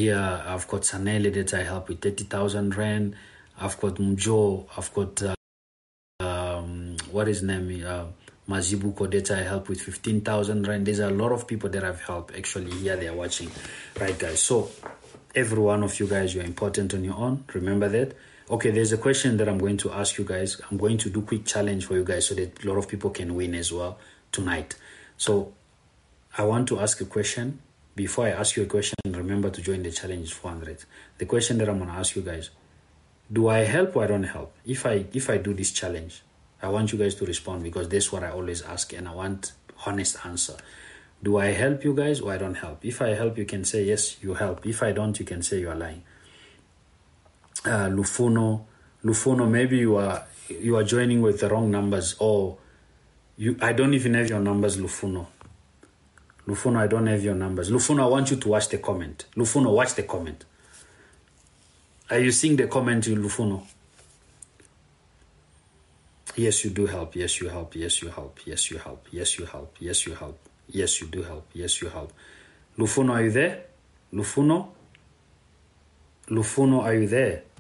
Here, I've got Sanele that I help with 30,000 Rand. I've got Mjo. I've got, what is his name? Mazibuko that I help with 15,000 Rand. There's a lot of people that I've helped actually here. They're watching. Right, guys? So, every one of you guys, you're important on your own. Remember that. Okay, there's a question that I'm going to ask you guys. I'm going to do quick challenge for you guys so that a lot of people can win as well tonight. So, I want to ask a question. Before I ask you a question, remember to join the challenge 400. The question that I'm going to ask you guys, do I help or I don't help? If I do this challenge, I want you guys to respond because that's what I always ask and I want honest answer. Do I help you guys or I don't help? If I help, you can say yes, you help. If I don't, you can say you are lying. Lufuno, maybe you are joining with the wrong numbers or I don't even have your numbers, Lufuno. Lufuno, I don't have your numbers. Lufuno, I want you to watch the comment. Lufuno, watch the comment. Are you seeing the comment, Lufuno? Yes, you do help. Yes, you help. Yes, you help. Yes, you help. Yes, you help. Yes, you help. Yes, you do help. Yes, you help. Lufuno, are you there? Lufuno, are you there?